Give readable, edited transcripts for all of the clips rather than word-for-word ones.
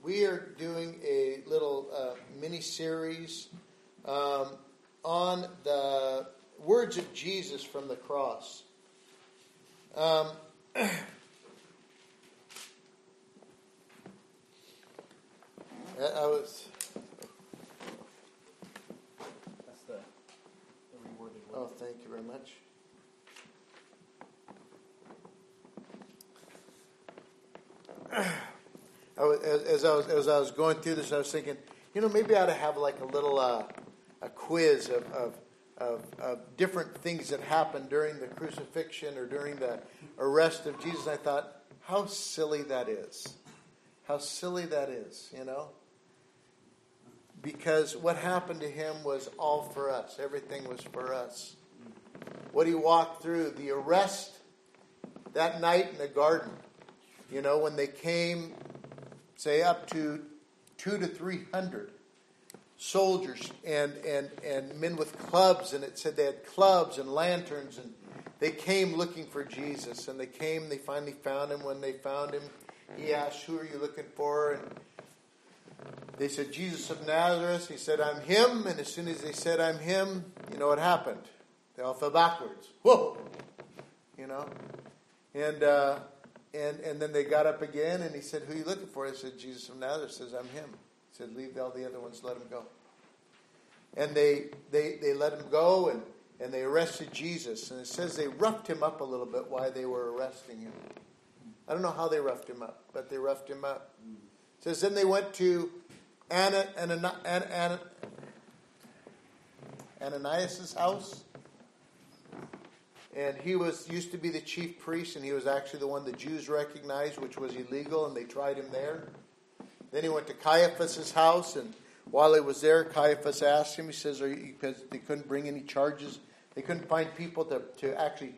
We are doing a little mini-series on the words of Jesus from the cross. I was... That's the reworded word. Oh, thank you very much. As I was going through this, I was thinking, maybe I ought to have like a little a quiz of different things that happened during the crucifixion or during the arrest of Jesus. I thought, how silly that is. How silly that is, Because what happened to him was all for us. Everything was for us. What he walked through, the arrest that night in the garden, when they came, say up to 200 to 300 soldiers and men with clubs, and it said they had clubs and lanterns, and they came looking for Jesus, and they finally found him. When they found him, he asked, "Who are you looking for?" And they said, "Jesus of Nazareth." He said, "I'm him." And as soon as they said, "I'm him," you know what happened? They all fell backwards. Whoa! And then they got up again, and he said, "Who are you looking for?" I said, "Jesus of Nazareth." Says, "I'm him." He said, "Leave all the other ones, let him go." And they let him go, and they arrested Jesus. And it says they roughed him up a little bit while they were arresting him. I don't know how they roughed him up, but they roughed him up. It says then they went to Ananias' house. And he used to be the chief priest, and he was actually the one the Jews recognized, which was illegal, and they tried him there. Then he went to Caiaphas' house, and while he was there, Caiaphas asked him, he says, because they couldn't bring any charges, they couldn't find people to actually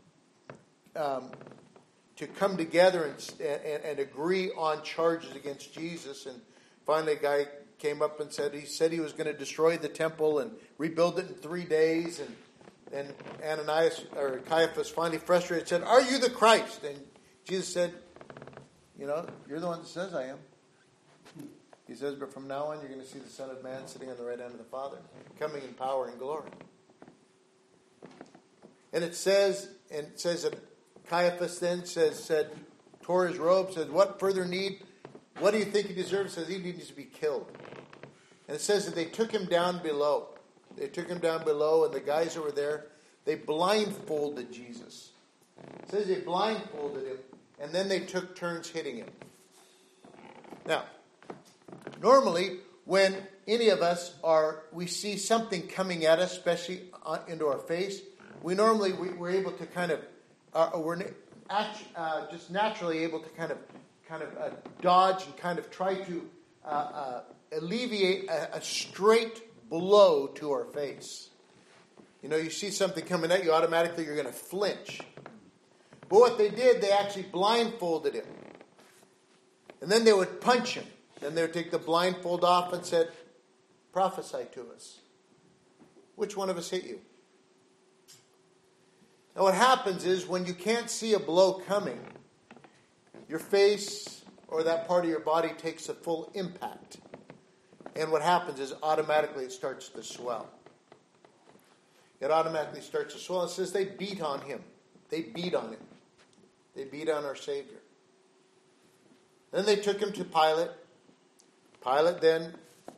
to come together and agree on charges against Jesus. And finally a guy came up and said he was going to destroy the temple and rebuild it in 3 days, and Ananias or Caiaphas finally frustrated said, "Are you the Christ?" And Jesus said, "You're the one that says I am." He says, "But from now on you're going to see the Son of Man sitting on the right hand of the Father, coming in power and glory." And it says that Caiaphas then tore his robe, said, "What further need? What do you think he deserves?" Says he needs to be killed. And it says that they took him down below. They took him down below, and the guys that were there, they blindfolded Jesus. It says they blindfolded him, and then they took turns hitting him. Now, normally, when any of us we see something coming at us, especially into our face, we're able to kind of, just naturally able to kind of dodge and kind of try to alleviate a straight blow to our face. You see something coming at you, automatically you're going to flinch. But what they did, they actually blindfolded him. And then they would punch him. Then they would take the blindfold off and said, "Prophesy to us. Which one of us hit you?" Now what happens is when you can't see a blow coming, your face or that part of your body takes a full impact. And what happens is automatically it starts to swell. It automatically starts to swell. It says they beat on him. They beat on him. They beat on our Savior. Then they took him to Pilate. Pilate then,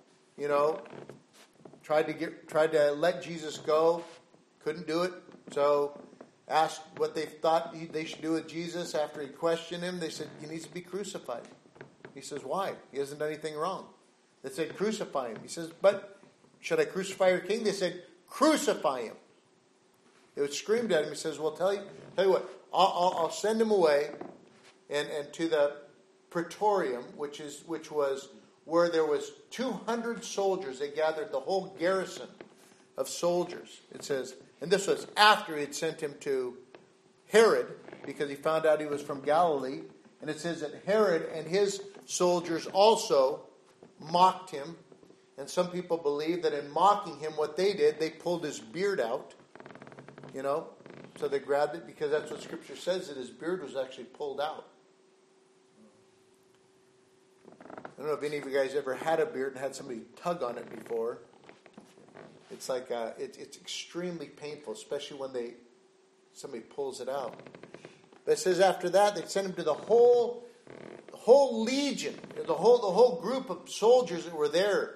tried to let Jesus go. Couldn't do it. So asked what they thought they should do with Jesus after he questioned him. They said, "He needs to be crucified." He says, "Why? He hasn't done anything wrong." They said, "Crucify him." He says, "But should I crucify your king?" They said, "Crucify him." They would scream at him. He says, "Well, tell you what, I'll send him away and to the Praetorium, which was where there was 200 soldiers. They gathered the whole garrison of soldiers." It says, and this was after he had sent him to Herod, because he found out he was from Galilee. And it says that Herod and his soldiers also mocked him. And some people believe that in mocking him, what they did, they pulled his beard out. So they grabbed it, because that's what Scripture says, that his beard was actually pulled out. I don't know if any of you guys ever had a beard and had somebody tug on it before. It's like it's extremely painful, especially when somebody pulls it out. But it says after that they sent him to the whole legion, the whole group of soldiers that were there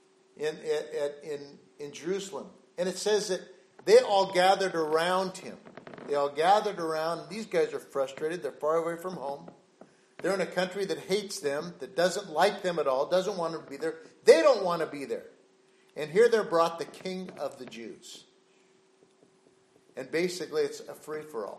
in Jerusalem. And it says that they all gathered around him. They all gathered around. These guys are frustrated. They're far away from home. They're in a country that hates them, that doesn't like them at all, doesn't want them to be there. They don't want to be there. And here they're brought the King of the Jews. And basically it's a free-for-all.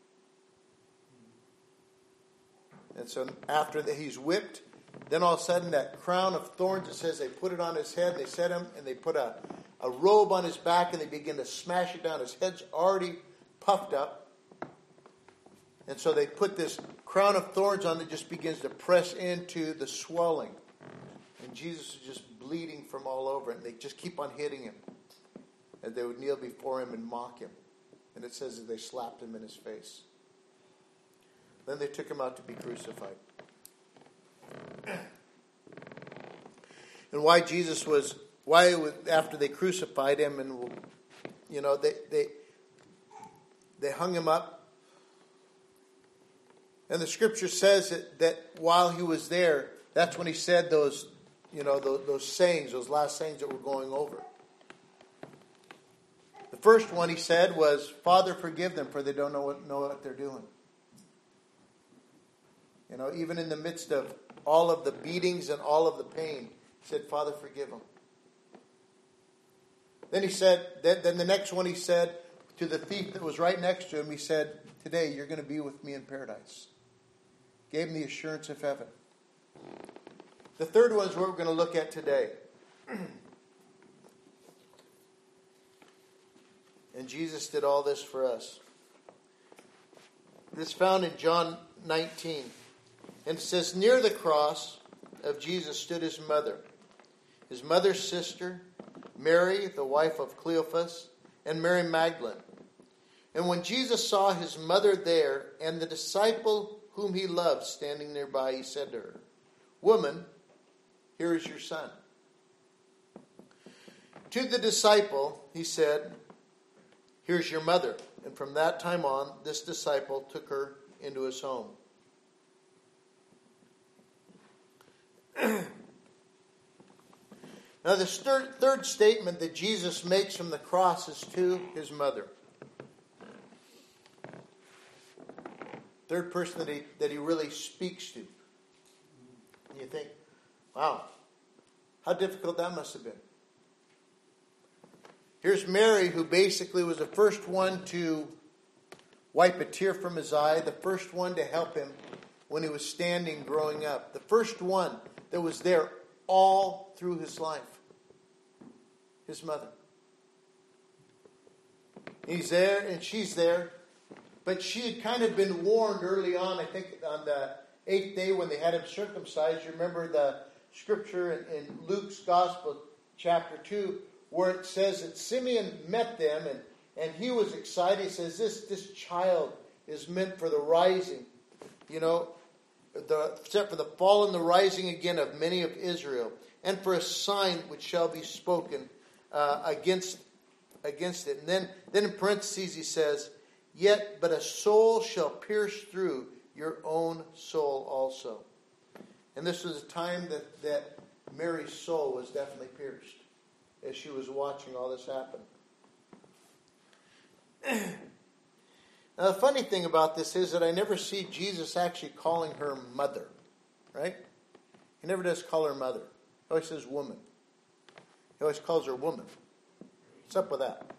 And so after that he's whipped, then all of a sudden that crown of thorns, it says they put it on his head, they set him, and they put a robe on his back, and they begin to smash it down. His head's already puffed up. And so they put this crown of thorns on that just begins to press into the swelling. And Jesus is just bleeding from all over. And they just keep on hitting him. And they would kneel before him and mock him. And it says that they slapped him in his face. Then they took him out to be crucified. And why after they crucified him, and they hung him up. And the scripture says that while he was there, that's when he said those sayings, those last sayings that we're going over. The first one he said was, "Father, forgive them, for they don't know what they're doing." Even in the midst of all of the beatings and all of the pain, he said, "Father, forgive them." Then he said, then the next one he said to the thief that was right next to him, he said, "Today you're going to be with me in paradise." Gave him the assurance of heaven. The third one is what we're going to look at today. And Jesus did all this for us. This is found in John 19. And it says, near the cross of Jesus stood his mother's sister, Mary, the wife of Cleophas, and Mary Magdalene. And when Jesus saw his mother there, and the disciple whom he loved standing nearby, he said to her, "Woman, here is your son." To the disciple, he said, "Here's your mother." And from that time on, this disciple took her into his home. Now, the third statement that Jesus makes from the cross is to his mother. Third person that he really speaks to. And you think, wow, how difficult that must have been. Here's Mary, who basically was the first one to wipe a tear from his eye, the first one to help him when he was standing growing up, the first one that was there all through his life. His mother. He's there and she's there. But she had kind of been warned early on, I think on the 8th day when they had him circumcised. You remember the scripture in Luke's Gospel, chapter 2, where it says that Simeon met them and he was excited. He says, this child is meant for the rising, except for the fall and the rising again of many of Israel, and for a sign which shall be spoken against it. And then in parentheses he says, "Yet but a soul shall pierce through your own soul also." And this was a time that Mary's soul was definitely pierced as she was watching all this happen. Now the funny thing about this is that I never see Jesus actually calling her mother. Right? He never does call her mother. He always says woman. He always calls her woman. What's up with that?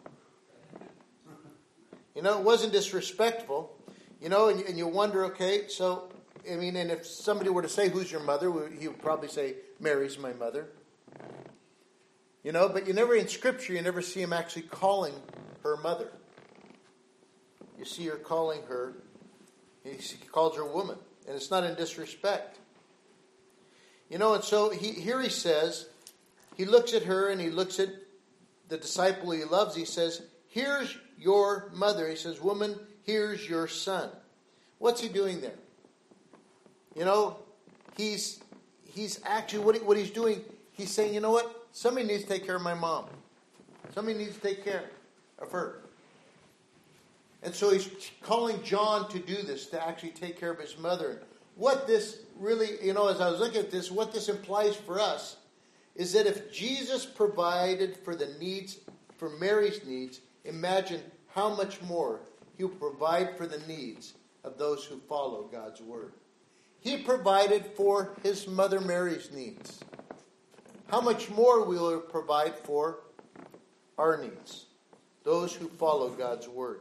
It wasn't disrespectful. And you wonder, okay, so, and if somebody were to say, "Who's your mother?" he would probably say, "Mary's my mother." But you never, in Scripture, you never see him actually calling her mother. You see her calling her, he calls her woman. And it's not in disrespect. And so here he says, he looks at her and he looks at the disciple he loves. He says, "Here's your mother." He says, "Woman, here's your son." What's he doing there? He's he's actually, what he's doing, he's saying, you know what? Somebody needs to take care of my mom. Somebody needs to take care of her. And so he's calling John to do this, to actually take care of his mother. What this really, as I was looking at this, what this implies for us is that if Jesus provided for the needs, for Mary's needs, imagine how much more he'll provide for the needs of those who follow God's word. He provided for his mother Mary's needs. How much more will he provide for our needs, those who follow God's word?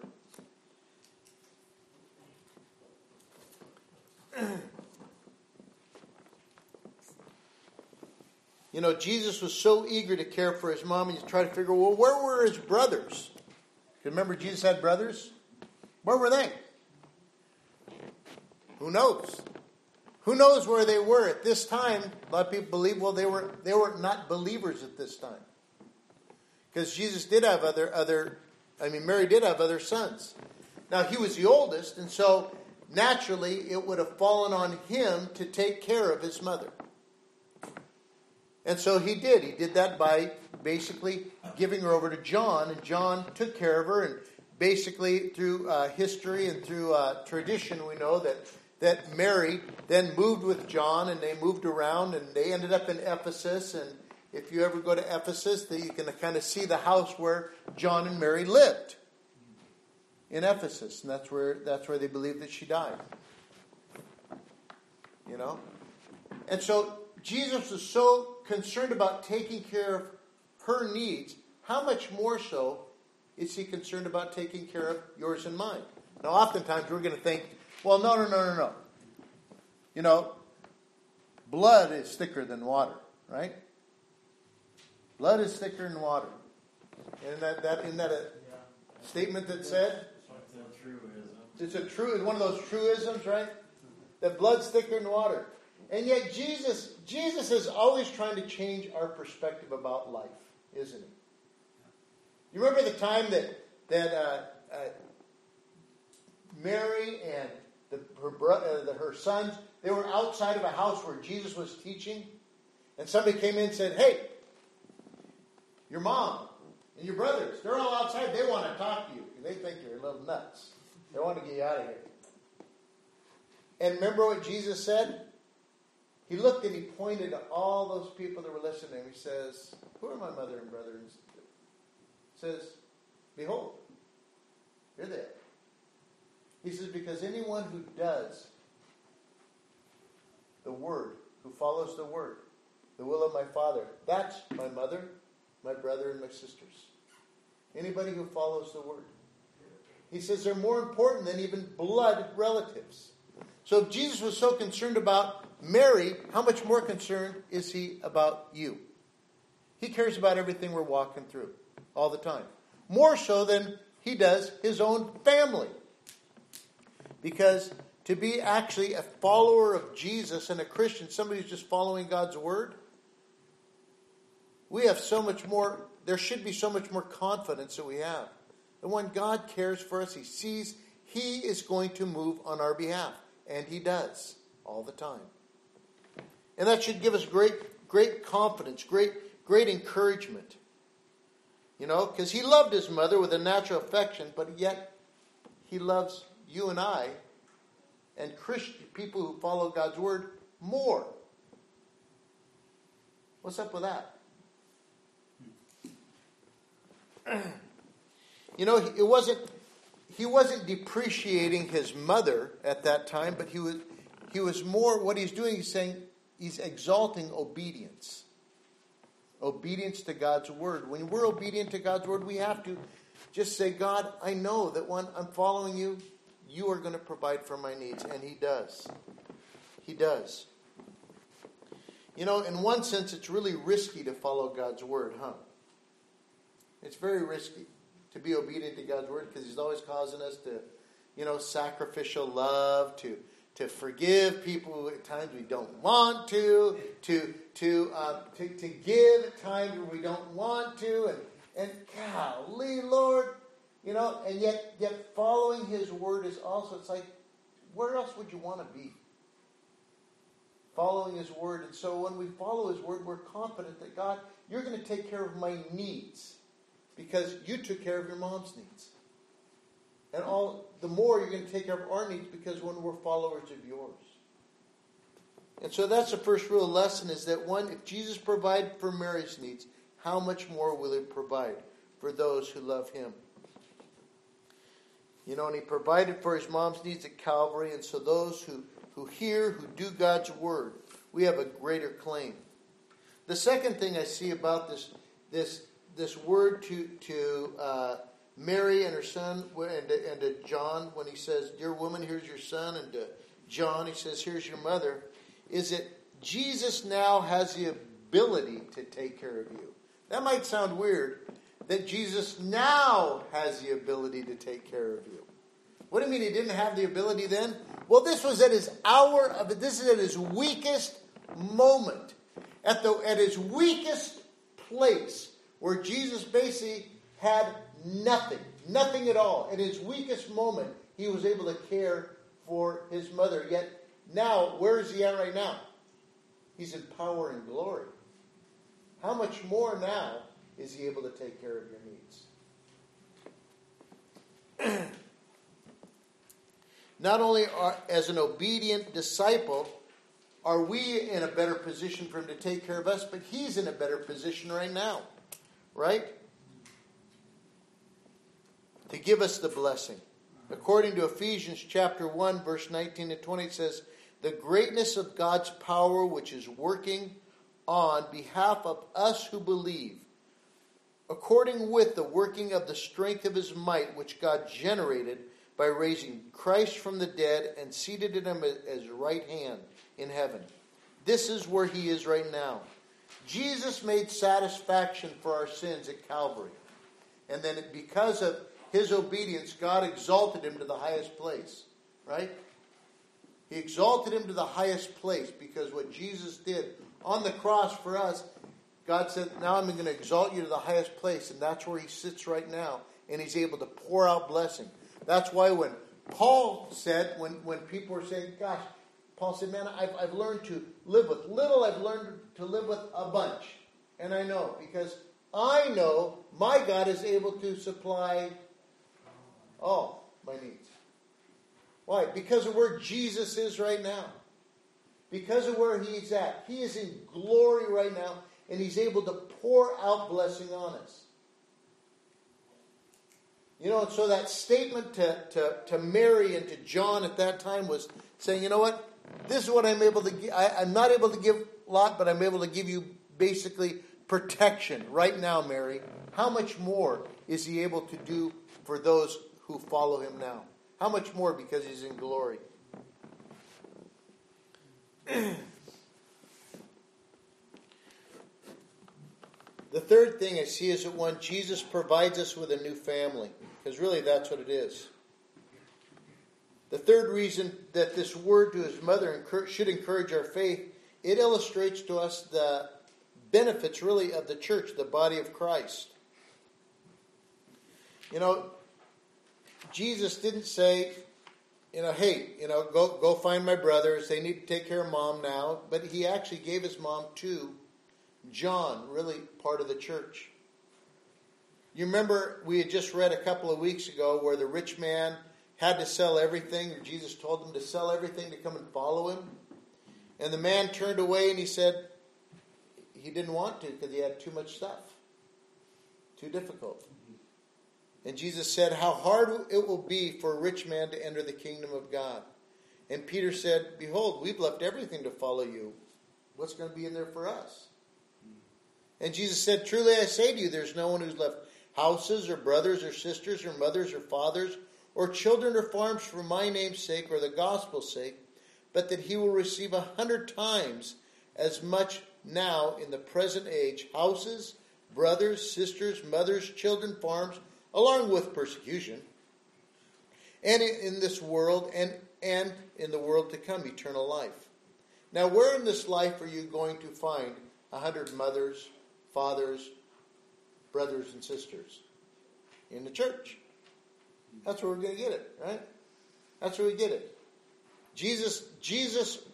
Jesus was so eager to care for his mom, and you try to figure, well, where were his brothers? Remember, Jesus had brothers? Where were they? Who knows? Who knows where they were at this time? A lot of people believe, well, they were not believers at this time, because Jesus did have Mary did have other sons. Now he was the oldest, and so naturally it would have fallen on him to take care of his mother. And so he did. He did that by basically giving her over to John, and John took care of her. And basically through history and through tradition, we know that Mary then moved with John, and they moved around, and they ended up in Ephesus. And if you ever go to Ephesus, you can kind of see the house where John and Mary lived in Ephesus, and that's where they believe that she died. And so Jesus was so concerned about taking care of her needs. How much more so is he concerned about taking care of yours and mine? Now, oftentimes we're going to think, well, no. Blood is thicker than water, right? Blood is thicker than water. Isn't that a statement that said? It's one of those truisms, right? That blood's thicker than water. And yet Jesus is always trying to change our perspective about life, isn't he? You remember the time that Mary and her sons, they were outside of a house where Jesus was teaching, and somebody came in and said, "Hey, your mom and your brothers, they're all outside. They want to talk to you. They think you're a little nuts. They want to get you out of here." And remember what Jesus said? He looked and he pointed to all those people that were listening. He says, "Who are my mother and brother?" And says, "Behold, here they are." He says, "Because anyone who does the word, who follows the word, the will of my Father, that's my mother, my brother, and my sisters." Anybody who follows the word. He says they're more important than even blood relatives. So if Jesus was so concerned about Mary, how much more concerned is he about you? He cares about everything we're walking through all the time. More so than he does his own family. Because to be actually a follower of Jesus and a Christian, somebody who's just following God's word, we have so much more, there should be so much more confidence that we have. And when God cares for us, he sees he is going to move on our behalf. And he does all the time. And that should give us great confidence, great encouragement. Because he loved his mother with a natural affection, but yet he loves you and I and Christian people who follow God's word more. What's up with that? He wasn't depreciating his mother at that time, but he was more, what he's doing, he's saying, he's exalting obedience. Obedience to God's word. When we're obedient to God's word, we have to just say, "God, I know that when I'm following you, you are going to provide for my needs." And he does. He does. In one sense, it's really risky to follow God's word, huh? It's very risky to be obedient to God's word, because he's always causing us to, sacrificial love, to forgive people at times we don't want to give at times where we don't want to, and golly, Lord, and yet following his word is also, it's like, where else would you want to be? following His Word. And so when we follow His Word, we're confident that God, you're going to take care of my needs because you took care of your mom's needs. And all the more you're going to take care of our needs because when we're followers of yours. And so that's the first real lesson, is that one, if Jesus provided for Mary's needs, how much more will He provide for those who love Him? You know, and He provided for His mom's needs at Calvary, and so those who hear, who do God's Word, we have a greater claim. The second thing I see about this word to Mary and her son and to John, when He says, "Dear woman, here's your son," and to John, He says, "Here's your mother," is that Jesus now has the ability to take care of you. That might sound weird, that Jesus now has the ability to take care of you. What do you mean He didn't have the ability then? Well, this was at His hour of, this is at His weakest moment. At His weakest place, where Jesus basically had nothing at all. At His weakest moment, He was able to care for His mother. Yet now, where is He at right now? He's in power and glory. How much more now is He able to take care of your needs? Not only as an obedient disciple are we in a better position for Him to take care of us, but He's in a better position right now. Right? To give us the blessing. According to Ephesians chapter 1, verse 19 to 20, it says, "The greatness of God's power which is working on behalf of us who believe, according with the working of the strength of His might, which God generated by raising Christ from the dead and seated Him at His right hand in heaven." This is where He is right now. Jesus made satisfaction for our sins at Calvary. And then because of His obedience, God exalted Him to the highest place. Right? He exalted Him to the highest place because what Jesus did on the cross for us, God said, now I'm going to exalt you to the highest place. And that's where He sits right now. And He's able to pour out blessing. That's why when Paul said, when people were saying, gosh, Paul said, man, I've learned to live with little. I've learned to live with a bunch. And I know, because I know my God is able to supply all my needs. Why? Because of where Jesus is right now. Because of where He's at. He is in glory right now, and He's able to pour out blessing on us. You know, and so that statement to Mary and to John at that time was saying, you know what? This is what I'm able to give. I'm not able to give a lot, but I'm able to give you basically protection right now, Mary. How much more is He able to do for those who follow Him now? How much more, because He's in glory? The third thing I see is that when Jesus provides us with a new family, because really that's what it is. The third reason that this word to His mother should encourage our faith, it illustrates to us the benefits really of the church, the body of Christ. You know, Jesus didn't say, hey, go find my brothers. They need to take care of mom now. But He actually gave His mom to John, really part of the church. You remember we had just read a couple of weeks ago where the rich man had to sell everything. Jesus told him to sell everything to come and follow Him. And the man turned away and he said he didn't want to because he had too much stuff. Too difficult. And Jesus said, how hard it will be for a rich man to enter the kingdom of God. And Peter said, behold, we've left everything to follow you. What's going to be in there for us? And Jesus said, truly I say to you, there's no one who's left houses or brothers or sisters or mothers or fathers or children or farms for my name's sake or the gospel's sake, but that he will receive 100 times as much now in the present age, houses, brothers, sisters, mothers, children, farms, along with persecution, and in this world and in the world to come, eternal life. Now, where in this life are you going to find 100 mothers, fathers, brothers, and sisters? In the church. That's where we're going to get it, right? That's where we get it. Jesus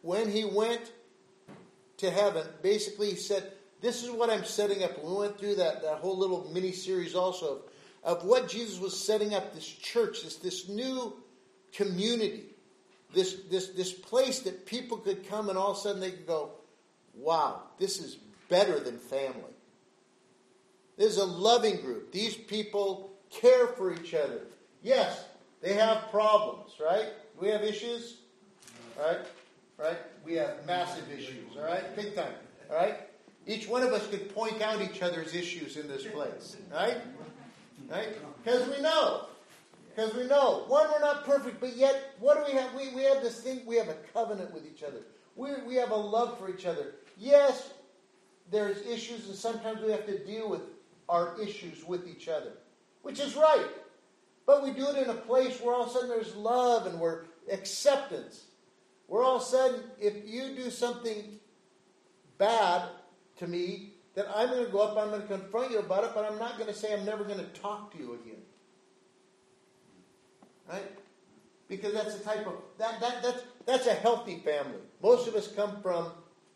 when he went to heaven, basically he said, this is what I'm setting up. We went through that whole little mini-series also of what Jesus was setting up, this church, this new community, this place that people could come and all of a sudden they could go, wow, this is better than family. This is a loving group. These people care for each other. Yes, they have problems, right? We have issues, right? Right? We have massive issues, all right? Big time, all right? Each one of us could point out each other's issues in this place, right? Right? Because we know. Because we know. One, we're not perfect, but yet, what do we have? We have this thing, we have a covenant with each other. We have a love for each other. Yes, there's issues, and sometimes we have to deal with our issues with each other, which is right. But we do it in a place where all of a sudden there's love and we're acceptance. Where all of a sudden, if you do something bad to me, then I'm going to go up, I'm going to confront you about it, but I'm not going to say I'm never going to talk to you again. Right? Because that's the type of, that's a healthy family. Most of us come from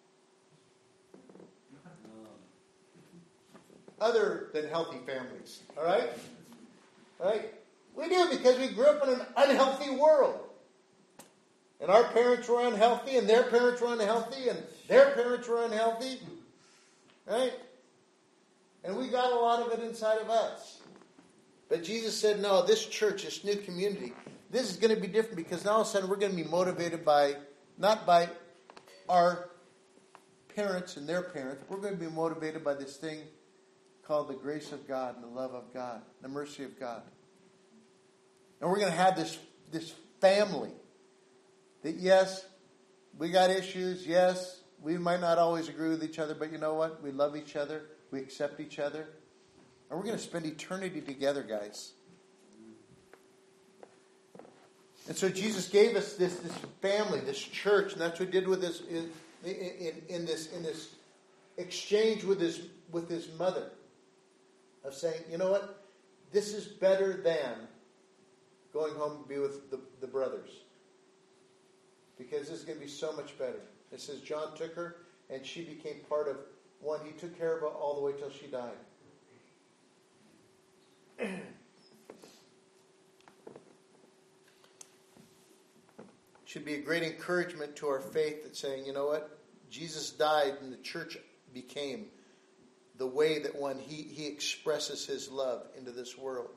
other than healthy families. All right? All right? We do, because we grew up in an unhealthy world. And our parents were unhealthy, and their parents were unhealthy, and their parents were unhealthy. Right? And we got a lot of it inside of us. But Jesus said, no, this church, this new community, this is going to be different, because now all of a sudden we're going to be motivated by, not by our parents and their parents. We're going to be motivated by this thing called the grace of God and the love of God, the mercy of God. And we're going to have this family that, yes, we got issues. Yes, we might not always agree with each other, but you know what? We love each other. We accept each other. And we're going to spend eternity together, guys. And so Jesus gave us this family, this church, and that's what he did with this in this exchange with his mother, of saying, you know what? This is better than going home to be with the brothers. Because this is going to be so much better. It says John took her, and she became part of one. He took care of her all the way till she died. Should be a great encouragement to our faith that saying, you know what? Jesus died, and the church became the way that he expresses his love into this world.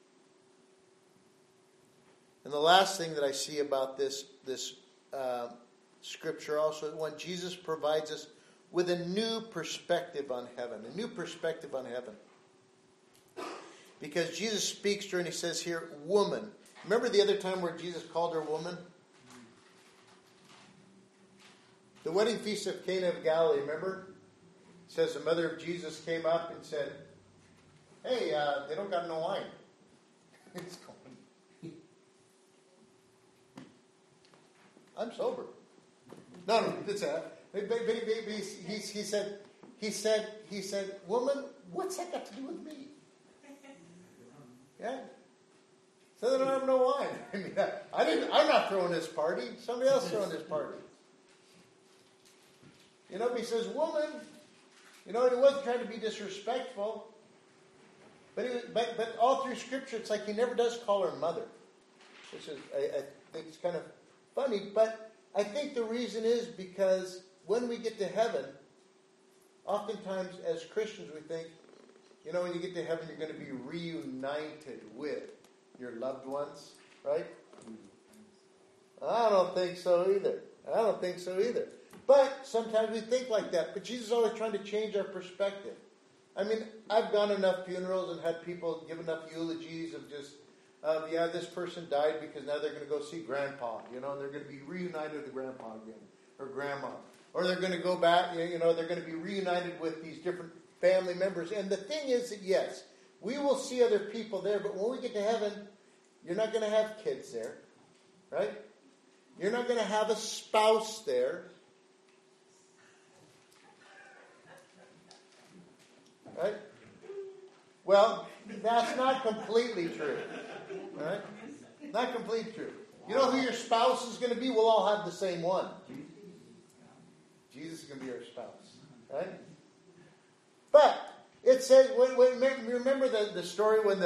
And the last thing that I see about this scripture also, when Jesus provides us with a new perspective on heaven. A new perspective on heaven. Because Jesus speaks to her and he says here, woman. Remember the other time where Jesus called her woman? The wedding feast of Cana of Galilee, remember? It says the mother of Jesus came up and said, hey, they don't got no wine. It's going. I'm sober. No, it's he said, woman, what's that got to do with me? Yeah. So they don't have no wine. I mean, I'm not throwing this party. Somebody else throwing this party. You know, he says, woman, you know, he wasn't trying to be disrespectful. But all through Scripture, it's like he never does call her mother. Which is, I think it's kind of funny, but I think the reason is because when we get to heaven, oftentimes as Christians we think, you know, when you get to heaven you're going to be reunited with your loved ones, right? I don't think so either. But sometimes we think like that. But Jesus is always trying to change our perspective. I mean, I've gone enough funerals and had people give enough eulogies of just, this person died because now they're going to go see grandpa, you know, and they're going to be reunited with grandpa again, or grandma. Or they're going to go back, you know, they're going to be reunited with these different family members. And the thing is that, yes, we will see other people there, but when we get to heaven, you're not going to have kids there, right? You're not going to have a spouse there. Right? Well, that's not completely true. Right? Not completely true. You know who your spouse is going to be? We'll all have the same one. going to be our spouse. Right? But it says, remember the story when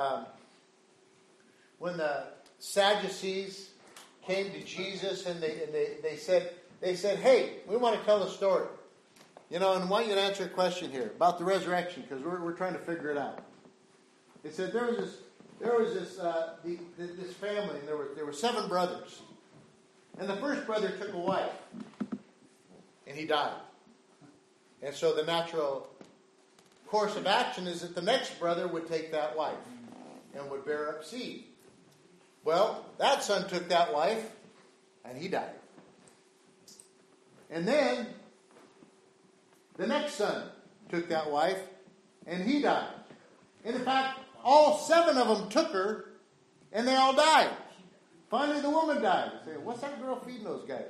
the Sadducees came to Jesus and they said, hey, we want to tell a story. And I want you to answer a question here about the resurrection, because we're trying to figure it out. It said there was this family, and there were 7 brothers. And the first brother took a wife, and he died. And so the natural course of action is that the next brother would take that wife and would bear up seed. Well, that son took that wife, and he died. And then the next son took that wife, and he died. And in fact, all 7 of them took her, and they all died. Finally, the woman died. Say, what's that girl feeding those guys?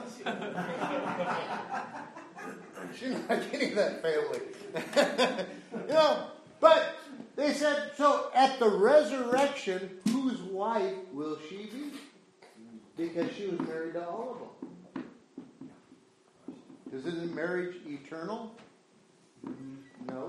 She's not getting that family. But they said, so at the resurrection, whose wife will she be? Because she was married to all of them. Isn't marriage eternal? No.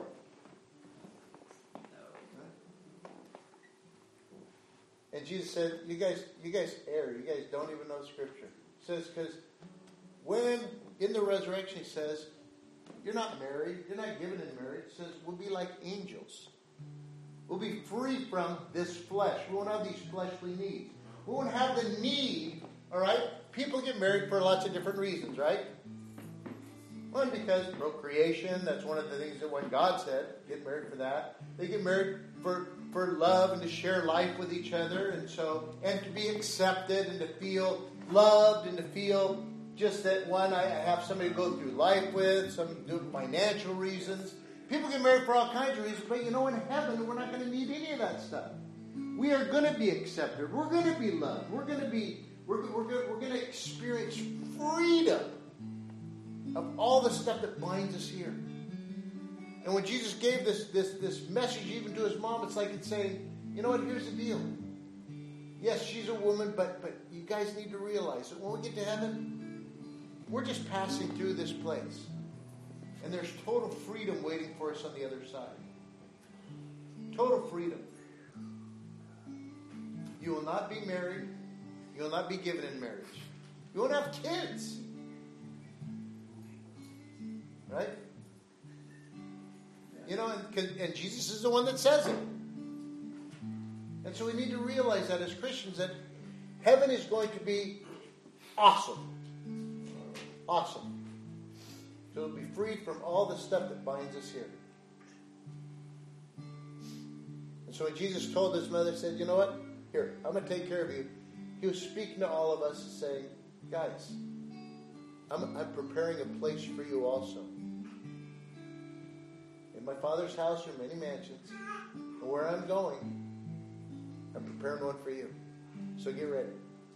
And Jesus said, you guys err. You guys don't even know Scripture. He says, because when in the resurrection, he says, you're not married. You're not given in marriage. He says, we'll be like angels. We'll be free from this flesh. We won't have these fleshly needs. We won't have the need, all right? People get married for lots of different reasons, right? One, because procreation, that's one of the things that when God said, get married for that. They get married for love and to share life with each other, and to be accepted and to feel loved and to feel just that one I have somebody to go through life with, some do financial reasons. People get married for all kinds of reasons, but in heaven we're not going to need any of that stuff. We are going to be accepted. We're going to be loved. We're going to experience freedom of all the stuff that binds us here. And when Jesus gave this message even to his mom, it's like it's saying, you know what, here's the deal. Yes, she's a woman, but you guys need to realize that when we get to heaven, we're just passing through this place. And there's total freedom waiting for us on the other side. Total freedom. You will not be married. You will not be given in marriage. You won't have kids. Right? And Jesus is the one that says it. And so we need to realize that as Christians, that heaven is going to be awesome. Awesome. So we'll be freed from all the stuff that binds us here. And so when Jesus told his mother, said, you know what? Here, I'm going to take care of you. He was speaking to all of us and saying, guys, I'm preparing a place for you also. In my Father's house are many mansions. And where I'm going, I'm preparing one for you. So get ready.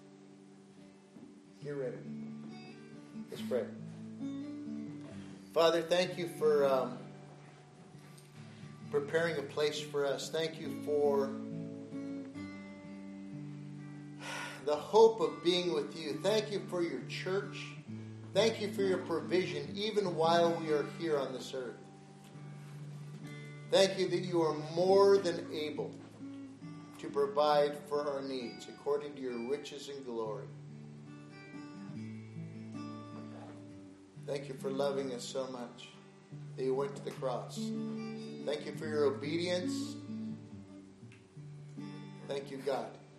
Get ready. Let's pray. Father, thank you for preparing a place for us. Thank you for the hope of being with you. Thank you for your church. Thank you for your provision, even while we are here on this earth. Thank you that you are more than able to provide for our needs according to your riches and glory. Thank you for loving us so much that you went to the cross. Thank you for your obedience. Thank you, God.